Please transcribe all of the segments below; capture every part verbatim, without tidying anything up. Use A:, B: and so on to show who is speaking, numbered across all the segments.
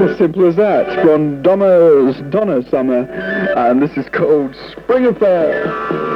A: As simple as that. From Donna's Donna Summer, and this is called Spring Affair.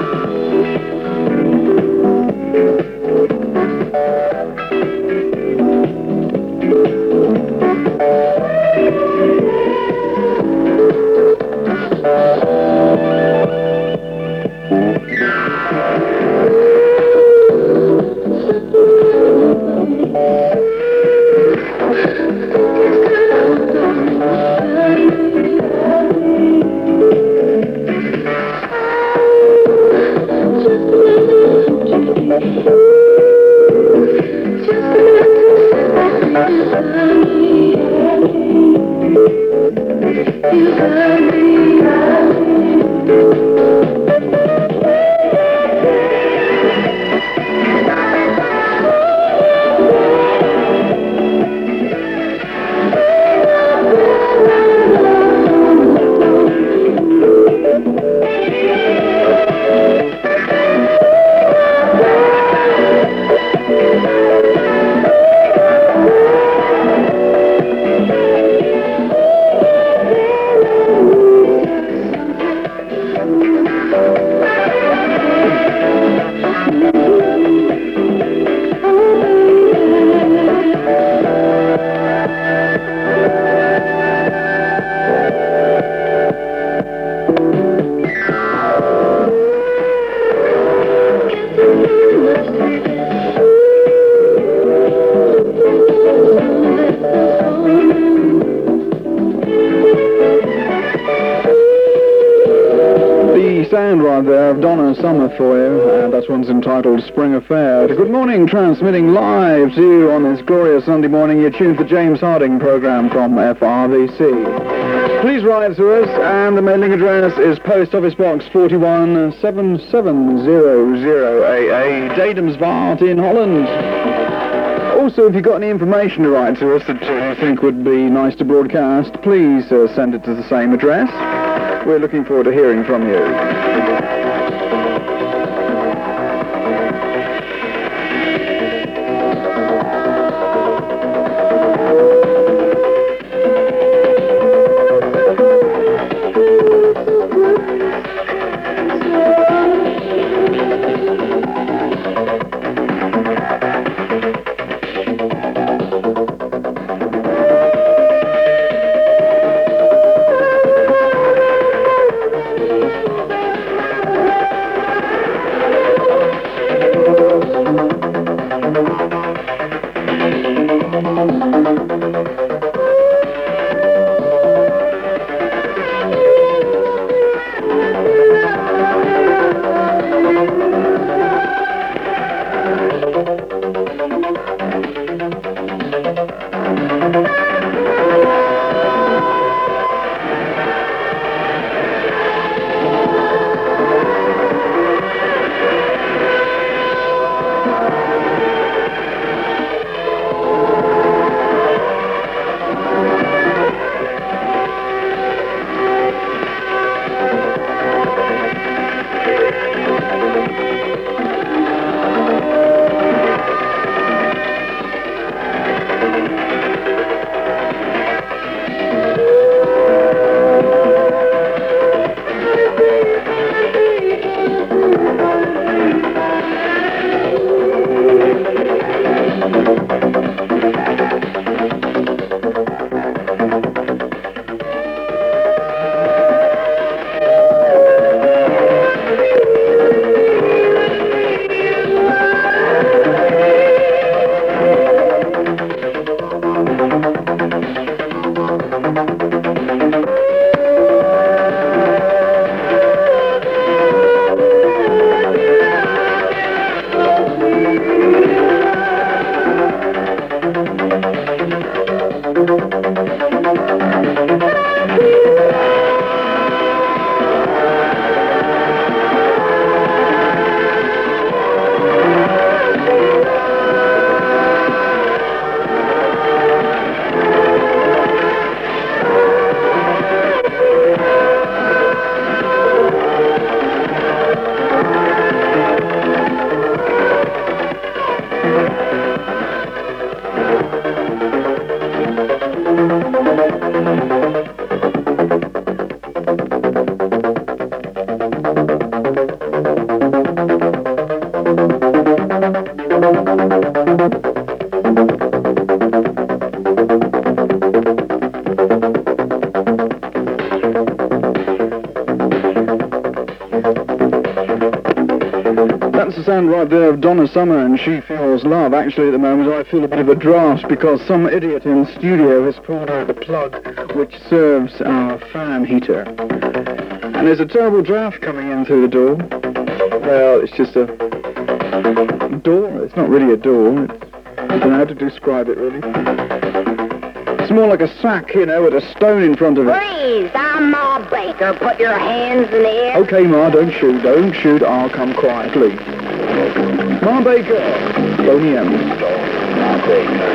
A: Sound right there of Donna Summer for you, and that one's entitled Spring Affair. Good morning, transmitting live to you on this glorious Sunday morning. You're tuned to the James Harding programme from F R V C. Please write to us, and the mailing address is Post Office Box forty-one, seven seven zero zero A A, Dademsvaart in Holland. Also, if you've got any information to write to us that you think would be nice to broadcast, please uh, send it to the same address. We're looking forward to hearing from you. sound right there of Donna Summer and She Feels Love. Actually, at the moment, I feel a bit of a draft because some idiot in the studio has pulled out the plug which serves our fan heater. And there's a terrible draft coming in through the door. Well, it's just a door. It's not really a door. It's, I don't know how to describe it, really. It's more like a sack, you know, with a stone in front of it.
B: Please, I'm Ma Baker. Put your hands in the air.
A: Okay, Ma, don't shoot. Don't shoot. I'll come quietly. Ma Baker. Boney M. Ma Baker.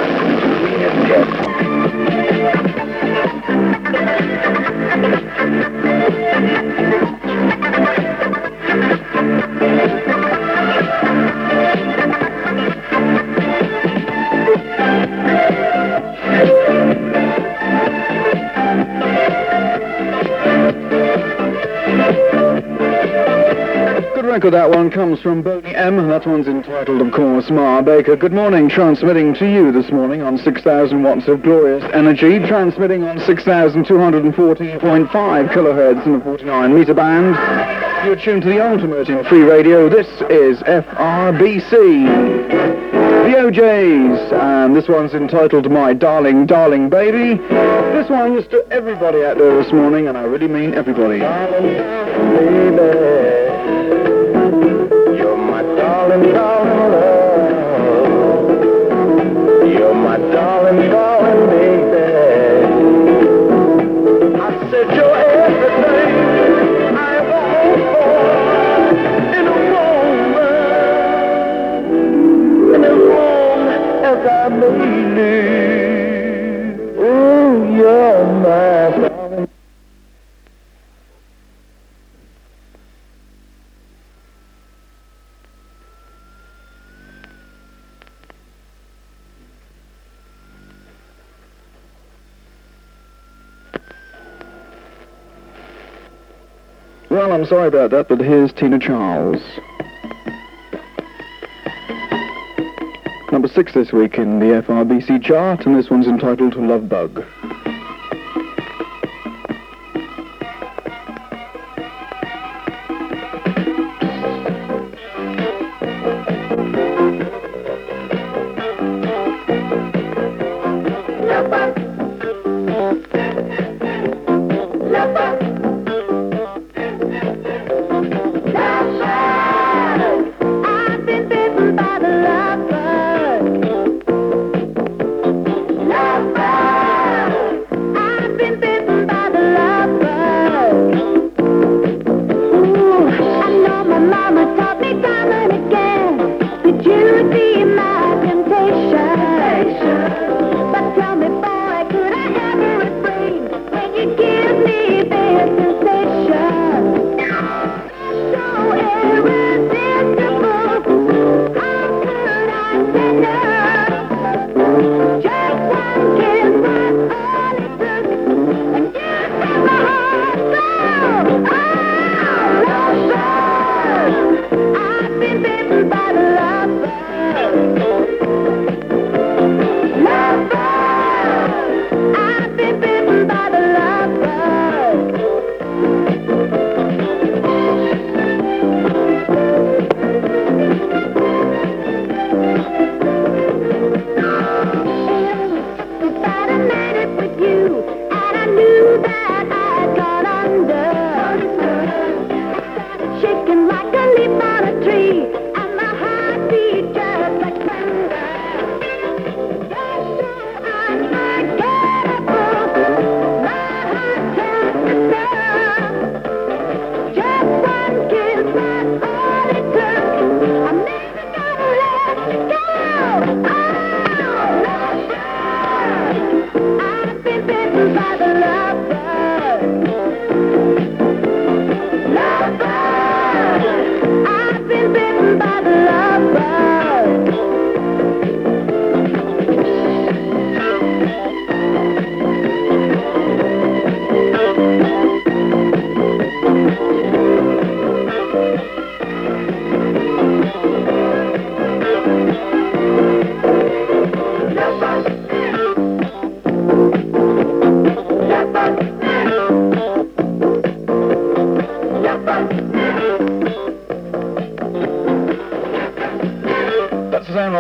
A: Good record, that one comes from Boney M. That one's entitled, of course, Ma Baker. Good morning, transmitting to you this morning on six thousand watts of glorious energy, transmitting on six thousand two hundred fourteen point five kilohertz in the forty-nine meter band. You're tuned to the ultimate in free radio. This is F R B C. The O Js, and this one's entitled My Darling, Darling Baby. This one is to everybody out there this morning, and I really mean everybody. Darling, darling baby. You're my darling, darling love. You're my darling, darling baby. I said you're everything I ever hoped for in a woman, and as long as I may live, oh, you're my darling. Well, I'm sorry about that, but here's Tina Charles. Number six this week in the F R B C chart, and this one's entitled Love Bug.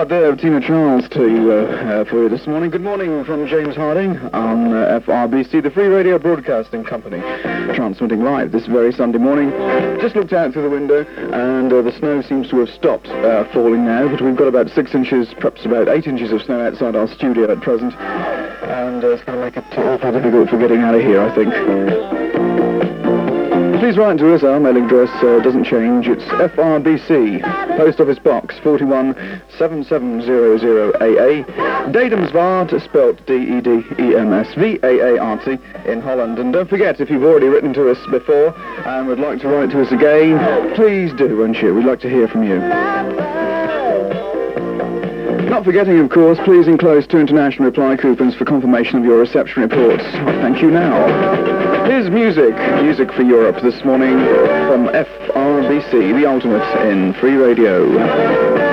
A: part there of Tina Charles to uh, uh, for you this morning. Good morning from James Harding on uh, F R B C, the Free Radio Broadcasting Company, transmitting live this very Sunday morning. Just looked out through the window, and uh, the snow seems to have stopped uh, falling now, but we've got about six inches, perhaps about eight inches of snow outside our studio at present, and uh, it's going to make it awfully difficult for getting out of here, I think. Please write to us. Our mailing address uh, doesn't change. It's F R B C, Post Office Box forty-one seven seven zero zero A A, Dedemsvaart, spelt D E D E M S V A A R T, in Holland. And don't forget, if you've already written to us before and would like to write to us again, please do, won't you? We'd like to hear from you. Not forgetting, of course, please enclose two international reply coupons for confirmation of your reception reports. Thank you now. Here's music, music for Europe this morning from F R B C, the ultimate in free radio.